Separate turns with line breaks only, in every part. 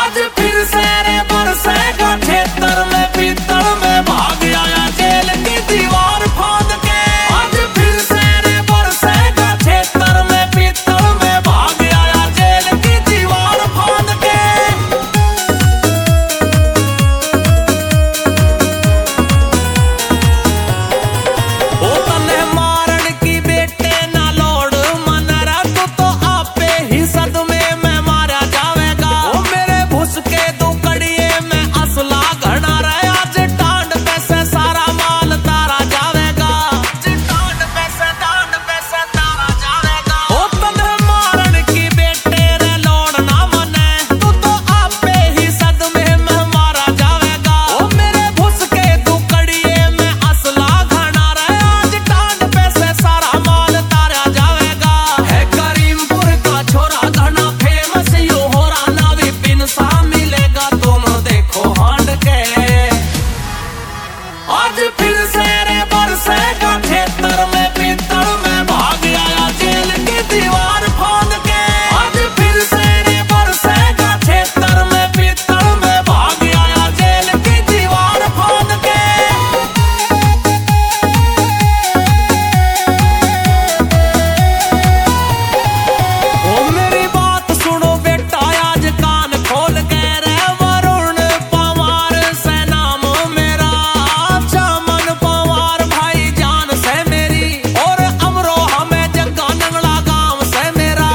आज फिर से रे बरसेगा क्षेत्र में पीतल में भाग आया जेल की दीवार फांद के। आज फिर से रे बरसेगा क्षेत्र में पीतल में भाग आया जेल की दीवार फांद के। ओ तन्ने मारन की बेटे ना लोड मन रा तू तो आपे ही सदमे में मारा जावेगा। ओ मेरे भुस के दो कड़िए में असला घना रहे आज टांड पे से सारा माल तारा जावेगा। टांड पे से तारा जावेगा। ओ तन्ने मारन की बेटे रे लोड ना मने तू तो आपे ही सदमे में मारा जावेगा। ओ मेरे भुस के दो कड़िए में असला घना रहे आज टांड पे से सारा माल तारा जावेगा। है करीमपुर का छोरा घना फेमस यो हो रहा ना विपिन सा मिलेगा तुम देखो हांड के। आज फिर से रे बरसेगा क्षेत्र में पीतल में भाग आया जेल की दीवार फांद के। आज फिर से रे बरसेगा क्षेत्र में पीतल में भाग आया जेल की दीवार फांद के। ओ मेरी बात सुनो बेटा आज कान खोल के रे वरुण पवार से नाम मेरा। चमन पवार भाई जान से मेरी और अमरोहा में जग्गा नंगला गांव से मेरा।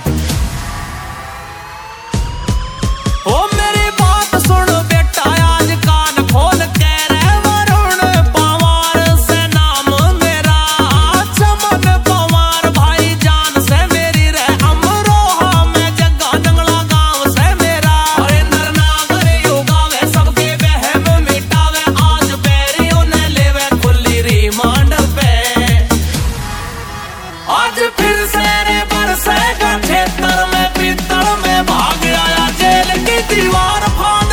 ओ मेरी बात सुन बेटा आज कान खोल के रे वरुण पवार से नाम मेरा। चमन पवार भाई जान से मेरी रे अमरोहा में जग्गा नंगला गांव से मेरा। अरे नरनागर युगावे सबके वहम मिटावे आज बैरियों ने लेवे खुली रिमांड पे। आज फिर से रे बरसेगा क्षेत्र में पीतल में भाग आया जेल की दीवार फांद